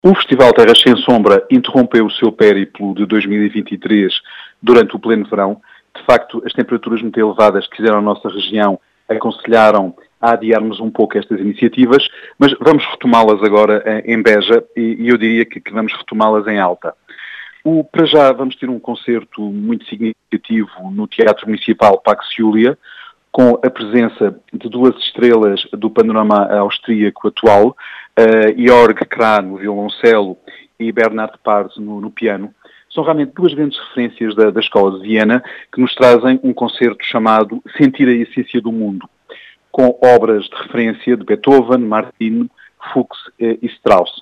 O Festival Terras Sem Sombra interrompeu o seu périplo de 2023 durante o pleno verão. De facto, as temperaturas muito elevadas que fizeram a nossa região aconselharam a adiarmos um pouco estas iniciativas, mas vamos retomá-las agora em Beja e eu diria que vamos retomá-las em alta. Para já vamos ter um concerto muito significativo no Teatro Municipal Pax Júlia, com a presença de duas estrelas do panorama austríaco atual, Jörg Krahn no violoncelo e Bernhard Pars no piano. São realmente duas grandes referências da Escola de Viena que nos trazem um concerto chamado Sentir a Essência do Mundo, com obras de referência de Beethoven, Martin, Fuchs e Strauss.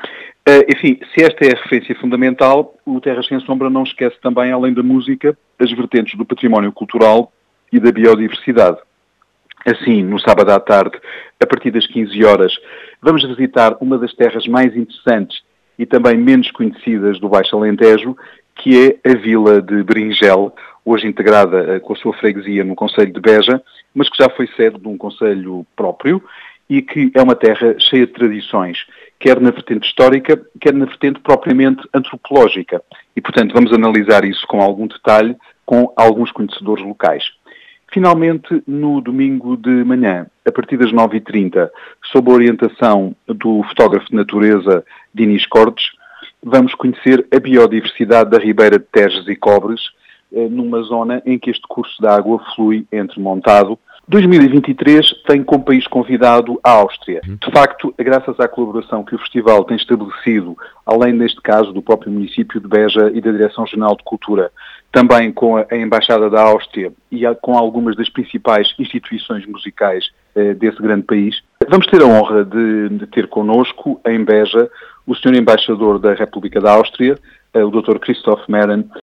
Enfim, se esta é a referência fundamental, o Terras Sem Sombra não esquece também, além da música, as vertentes do património cultural e da biodiversidade. Assim, no sábado à tarde, a partir das 15 horas, vamos visitar uma das terras mais interessantes e também menos conhecidas do Baixo Alentejo, que é a Vila de Berinjel, hoje integrada com a sua freguesia no concelho de Beja, mas que já foi sede de um concelho próprio e que é uma terra cheia de tradições, quer na vertente histórica, quer na vertente propriamente antropológica. E, portanto, vamos analisar isso com algum detalhe, com alguns conhecedores locais. Finalmente, no domingo de manhã, a partir das 9h30, sob a orientação do fotógrafo de natureza Dinis Cortes, vamos conhecer a biodiversidade da Ribeira de Tejes e Cobres, numa zona em que este curso de água flui entre Montado. 2023 tem como país convidado a Áustria. De facto, graças à colaboração que o festival tem estabelecido, além neste caso do próprio município de Beja e da Direção-Geral de Cultura, também com a Embaixada da Áustria e com algumas das principais instituições musicais desse grande país, vamos ter a honra de ter connosco, em Beja, o Sr. Embaixador da República da Áustria, o Dr. Christoph Mehren,